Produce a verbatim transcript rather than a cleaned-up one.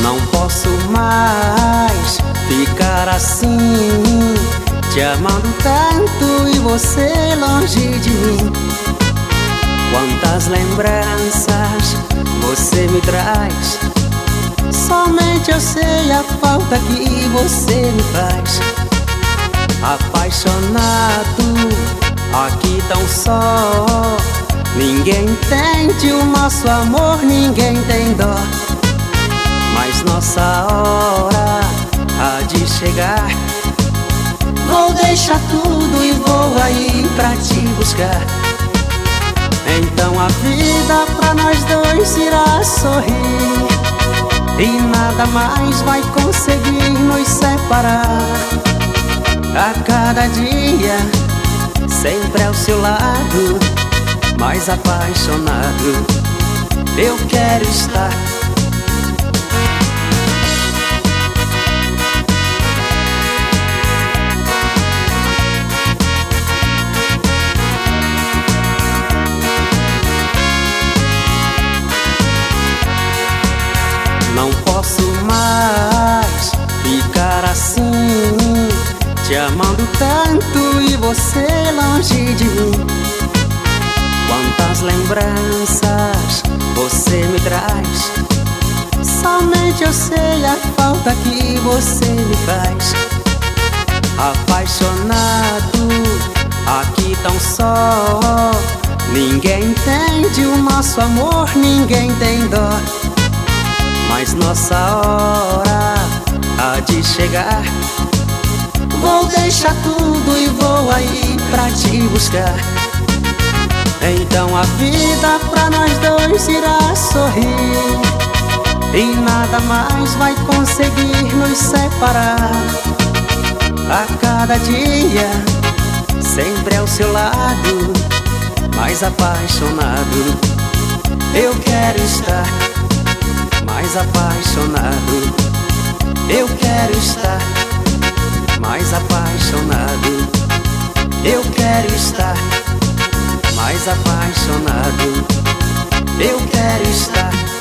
Não posso mais ficar assim, te amando tanto e você longe de mim. Quantas lembranças você me traz, somente eu sei a falta que você me faz. Apaixonado, aqui tão só, ninguém entende o nosso amor, ninguém tem dó. Mas nossa hora há de chegar, vou deixar tudo e vou aí pra te buscar. Então a vida pra nós dois irá sorrir, e nada mais vai conseguir nos separar. A cada dia, sempre ao seu lado, mais apaixonado eu quero estar. Não posso mais ficar assim, te amando tanto e você longe de mim. Quantas lembranças você me traz, somente eu sei a falta que você me faz. Apaixonado, aqui tão só, ninguém entende o nosso amor, ninguém tem dó. Mas nossa hora há de chegar, vou deixar tudo e vou aí pra te buscar. Então a vida pra nós dois irá sorrir, e nada mais vai conseguir nos separar. A cada dia, sempre ao seu lado, mais apaixonado eu quero estar. Mais apaixonado eu quero estar. Mais apaixonado eu quero estar. Mais apaixonado eu quero estar.